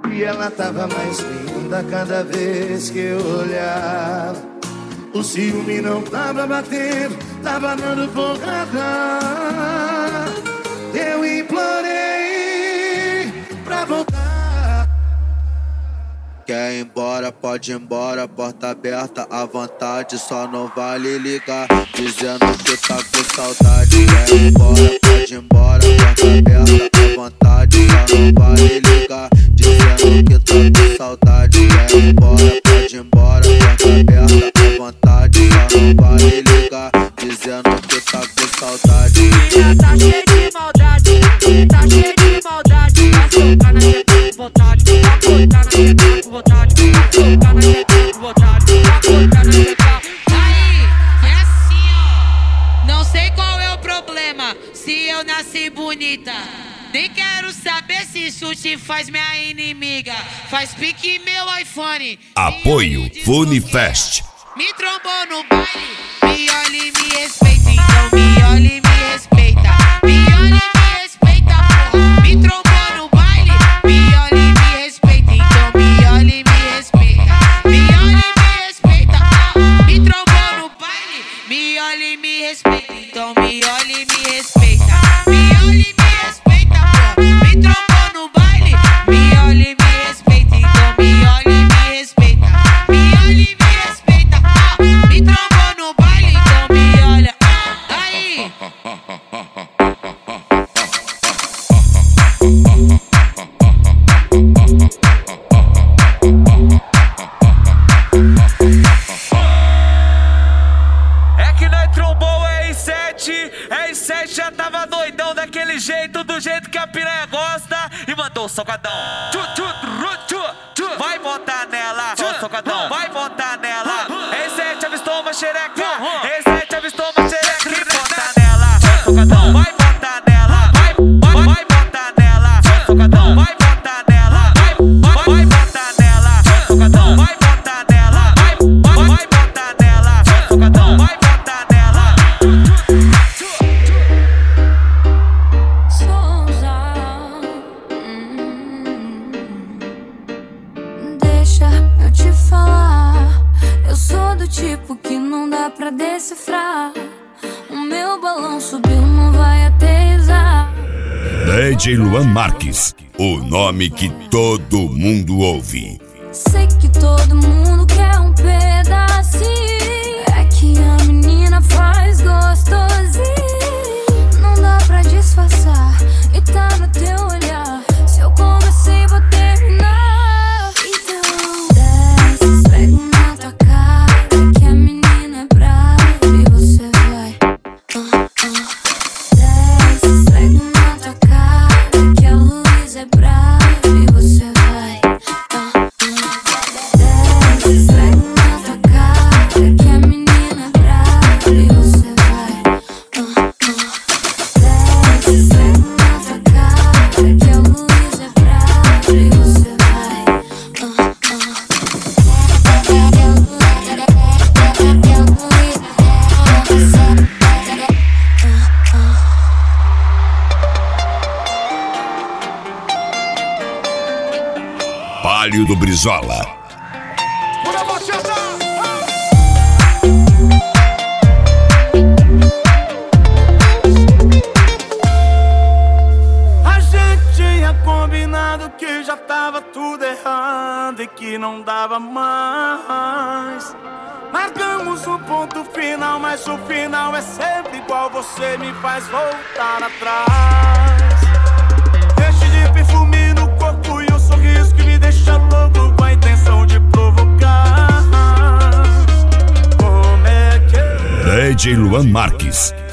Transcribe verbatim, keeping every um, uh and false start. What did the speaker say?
E ela tava mais linda cada vez que eu olhava. O ciúme não tava batendo, tava dando porrada. Eu implorei pra voltar. Quer ir embora, pode ir embora, porta aberta à vontade. Só não vale ligar, dizendo que tá com saudade. Quer ir embora, pode ir embora, porta aberta à vontade. Só não vale ligar, dizendo que tá com saudade. Quer ir embora, pode ir embora, porta aberta à vontade. Só não vale ligar, dizendo que tá com saudade. Ela tá cheia de maldade, tá cheia de maldade. Vai soltar na teta com vontade, vai cortar na teta com vontade, vai soltar na teta com vontade, vai cortar na teta. Aí, é assim ó. Não sei qual é o problema, se eu nasci bonita. Nem quero saber se isso te faz minha inimiga. Faz pique meu iPhone. Apoio Funifest. Me trombou no baile, me olha e me respeita. Então me olha e me respeita. Me olha e me respeita, porra. Me trombou no baile, me olha e me respeita. Então me olha e me respeita. Me olha e me respeita, porra. Me trombou no baile, me olha e me respeita. Então me olha e me respeita. Me olha e me respeita, porra. Me trombou no baile, me olha e me respeita. Então me olha e me respeita. Me olha e me respeita. Me trombou no baile, então me olha. Aí. É que nós trombou R sete, R sete já tava doidão daquele jeito, do jeito que a piranha gosta, e mandou o socadão. Tchu, tchu, tru, tchu, tchu. Vai botar nela, ó, socadão, vai botar nela. R sete avistou uma xereca, R sete avistou uma xereca, e bota nela, socadão, vai botar nela, vai, vai, vai botar nela, socadão, vai botar nela, vai, vai, vai botar nela, socadão, vai botar nela, vai, vai, vai botar nela, socadão, vai botar nela. Souza, hum, deixa eu te falar. Eu sou do tipo que não dá pra decifrar. O meu balão subiu, não vai aterrissar. D J Luan Marques, o nome que todo mundo ouve. Sei que todo mundo quer um pedacinho. É que a menina faz gostosinho. Não dá pra disfarçar e tá no teu olhar. Se eu comecei, vou terminar. Então desce, esfrega na tua cara que a menina é brava e você vai. uh, uh. Desce, esfrega na tua cara que a luz é brava e você vai. uh, uh. Desce, esfrega na tua cara que a menina é brava e você vai. uh, uh. Desce, esfrega na tua cara que a luz é brava e você vai. uh, uh. Palio do Brizola. A gente tinha combinado que já tava tudo errado e que não dava mais. Marcamos um ponto final, mas o final é sempre igual. Você me faz voltar atrás. Deixe de perfume no corpo e um sorriso que me deixa louco, com a intenção de provocar. Como é que D J Luan Marques,